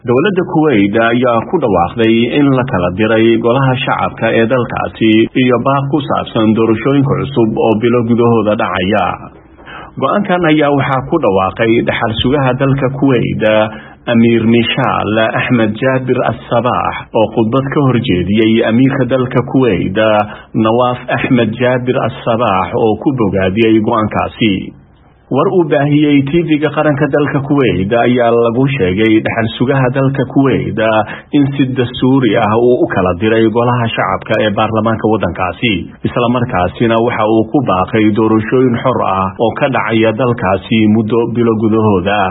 dowladda Kuwait ayaa ku dhawaaqday in la kala diray golaha shacabka ee dalkaasi iyo baaq ku saabsan doorashooyinka cusub oo bilo gudahooda dhacaya. Go'aankan ayaa waxaa ku dhawaaqay dhaxal sugaha dalka Kuwait Amir Mishaal Ahmed Jabir As-Sabah oo khudbad ka horjeediyay amiirka dalka Kuwait Nawaf Ahmed Jabir As-Sabah oo ku bogaadiyay go'aankaasi. war uu baahiyay TV-ga qaranka dalka Kuwait ayaa lagu sheegay dhaxal sugaha dalka Kuwait in si dastuuri ah uu u kala diray golaha shacabka ee baarlamaanka wadankaasi isla markaasina waxa uu ku baaqay doorashooyin xor ah oo ka dhacaya dalkaasi muddo bilo gudahooda.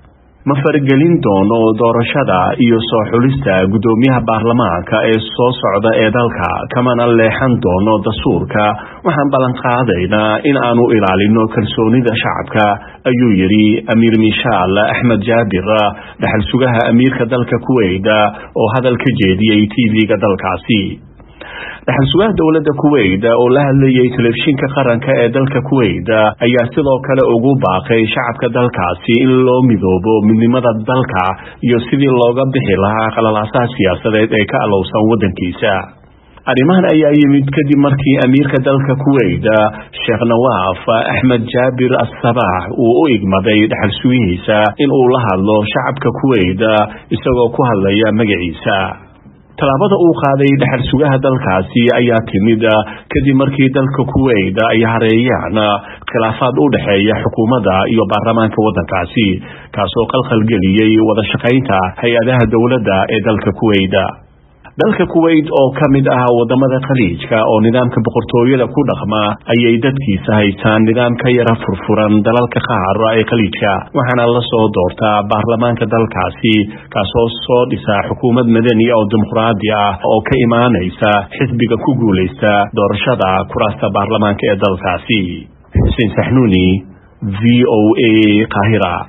ma fargelin doono doorashada iyo soo xulista gudoomiyaha baarlamaanka ee soo socda ee dalka kamana leexan doono dastuurka waxaan balan qaadaynaa in aanu ilaalino kalsoonida shacabka ayuu yiri Amir Mishaal Ahmed Jabir dhaxal sugaha amiirka dalka Kuwait oo hadal ka jeediyay TV-ga dalkaasi. dhaxal sugaha dowladda Kuwait oo la hadlayay telefishinka qaranka ee dalka Kuwait ayaa sidoo kale ugu baaqay shacabka dalkaasi in loo midoobo midnimada dalka iyo sidii looga bixi lahaa qalalaasaha siyaasadeed ee ka alowsan wadankiisa. arrimahan ayaa yimid kadib markii amiirka dalka Kuwait Sheikh Nawaf Ahmed Jabir As-Sabah uu u igmaday dhaxal sugihiisa in uu la hadlo shacabka Kuwait isagoo ku hadlaya magaciisa. talaabada uu qaaday dhaxal sugaha dalkaasi ayaa timid kadib markii dalka Kuwait ay hareeyaan khilaafaad u dhaxeeya xukuumadda iyo baarlamaanka wadankaasi kaasoo qalqal geliyay wada shaqaynta hay'adaha dawladda ee dalka Kuwait. dalka Kuwait oo kamid ah wadamada khaliijka oo nidaamka boqortooyada ku dhaqma ayay dadkiisa haystaan nidaam ka yara furfuran dalalka qaar ee khaliijka waxaana la soo doortaa baarlamaanka dalkaasi kaasoo soo dhisa xukuumad madani oo dimuqraadi ah oo ka imaanaysa xisbiga ku guuleysta doorashada kuraasta baarlamaanka ee dalkaasi. Hussein Sahnuni VOA Qahira.